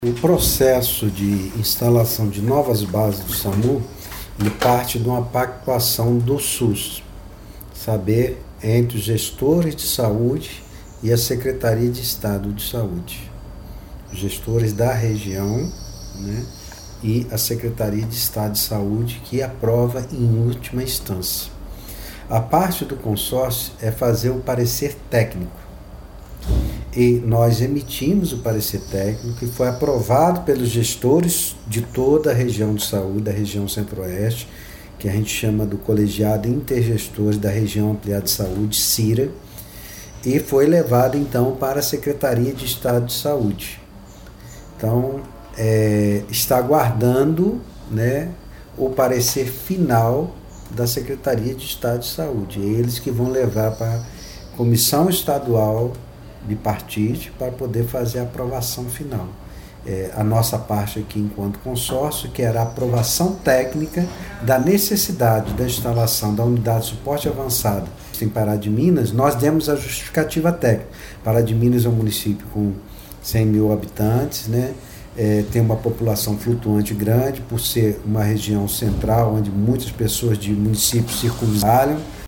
O processo de instalação de novas bases do SAMU, ele parte de uma pactuação do SUS, saber entre os gestores de saúde e a Secretaria de Estado de Saúde, os gestores da região, né, e a Secretaria de Estado de Saúde, que aprova em última instância. A parte do consórcio é fazer o parecer técnico. E nós emitimos o parecer técnico que foi aprovado pelos gestores de toda a região de saúde, da região centro-oeste, que a gente chama do Colegiado Intergestores da Região Ampliada de Saúde, CIRA, e foi levado então para a Secretaria de Estado de Saúde. Então, está aguardando, né, o parecer final da Secretaria de Estado de Saúde. Eles que vão levar para a Comissão Estadual de Partício para poder fazer a aprovação final. A nossa parte aqui enquanto consórcio, que era a aprovação técnica da necessidade da instalação da unidade de suporte avançado em Pará de Minas, nós demos a justificativa técnica. Pará de Minas é um município com 100 mil habitantes, né? Tem uma população flutuante grande, por ser uma região central onde muitas pessoas de municípios circunvalham.